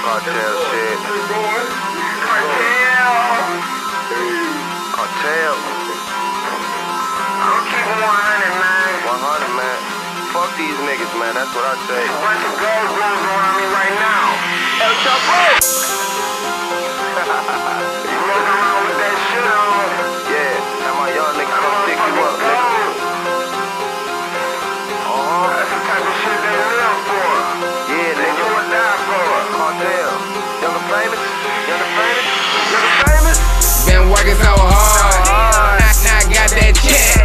Cartel shit. Cartel. I'm keeping 100, man. 100, man. Fuck these niggas, man. That's what I say. A bunch of gold rules around me right now. El Chapo! You walking around with that shit on. Yeah, have my young niggas come pick you up, nigga. That's the type of shit they live for. Yeah, They nigga. do or die for. Cartel. Young and famous. Young and famous. Young and famous. Been working so hard. Now I got that check.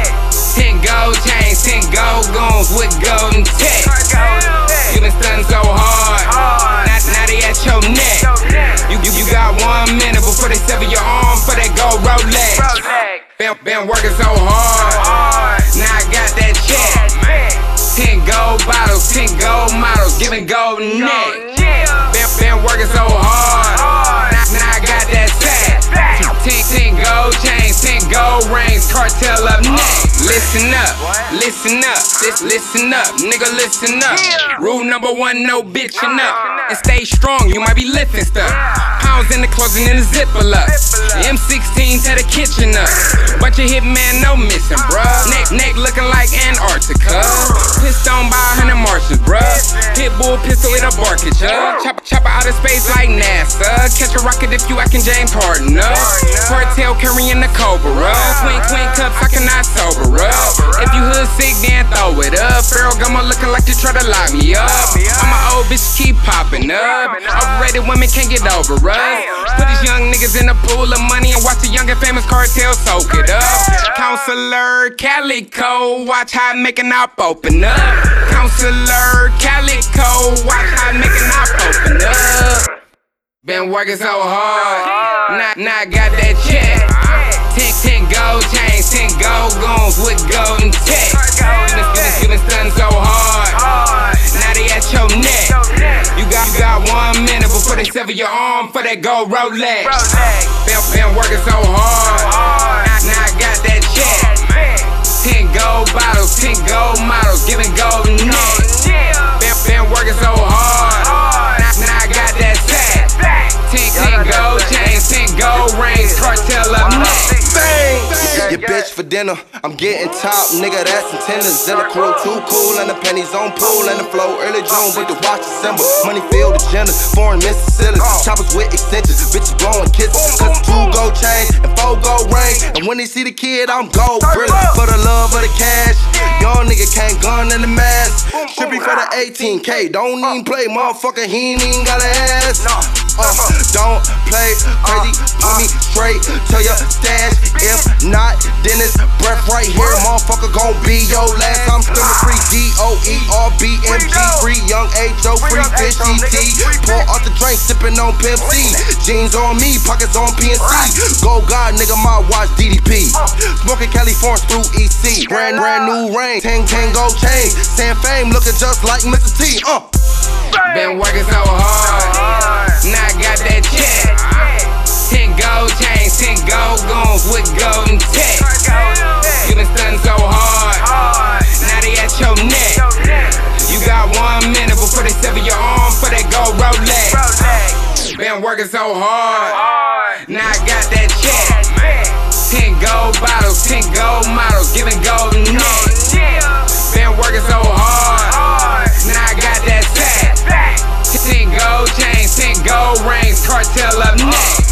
10 gold chains, 10 gold goons with golden tech. You been stunting so hard. Now they at your neck. You got 1 minute before they sever your arm for that gold Rolex. Been working so hard. Now I got that check. 10 gold bottles, 10 gold models, giving gold neck. Been working so hard. Now I got that sack. 10 gold chains, 10 gold rings, cartel up next. Listen up, listen up, listen up, nigga listen up. Rule number 1, no bitching up. And stay strong, you might be lifting stuff. Pounds in the closet in the Ziploc. M16 to the kitchen up. Bunch of hitman, no missing, bruh. Neck looking like Antarctica. Pissed on by 100 Martians, bruh. Pitbull pistol, it'll bark at ya. Chopper out of space like NASA. Catch a rocket if you acting James Harden up. Cartel carrying the Cobra. Twin cups, I cannot sober up. If you hood sick, then throw it up. Feral Gummo looking like you try to lock me up. I'm an old bitch, keep popping up. Overrated women can't get over us. Put these young niggas in a pool of money and watch the young and famous cartel soak it up. Counselor Calico, watch how I make an op open up. Counselor Calico, watch how I make an op open up. Been working so hard, now I got that check. 10 gold chains, 10 gold goons with golden tech. You been stunting so hard, now they at your neck. You got 1 minute before they sever your arm for that gold Rolex. Been working so hard, now I got that check. 10 gold bottles, 10 gold models, giving golden neck. Been working so hard, now I got that sack. 10 gold chains, 10 gold rings, cartel up next. Your bitch for dinner, I'm getting top, nigga, that's antennas. And the crew too cool, and the pennies on pool, and the flow early June with the watch December. Money filled agendas, foreign Mississippi, choppers with extensions, bitches blowing kisses. Cause 2 gold chains and 4 gold rings, and when they see the kid, I'm gold grilling. For the love of the cash, young nigga can't gun in the mask. Trippy for the 18K, don't even play, motherfucker, he ain't even got an ass. Don't play crazy, put me straight to your stash. If not, then it's breath right here, motherfucker gon' be your last. I'm screaming free DOERBMG, free young HO, free bitch ET. Pour out the drink, sippin' on Pimp C. Jeans on me, pockets on PNC. Go God, nigga, my watch DDP. Smoking California through EC. Brand new ring, 10 gold chains. Sand fame, looking just like Mr. T. Been working so hard, now I got that check. 10 gold chains, 10 gold goons with golden tech. You been stunting so hard, now they at your neck. You got 1 minute before they sever your arm for that gold Rolex. Been working so hard, now I got that check. 10 gold bottles, 10 gold models, giving golden neck. Been working so hard, now I got that sack. 10 gold chains, 10 gold rings, cartel up next.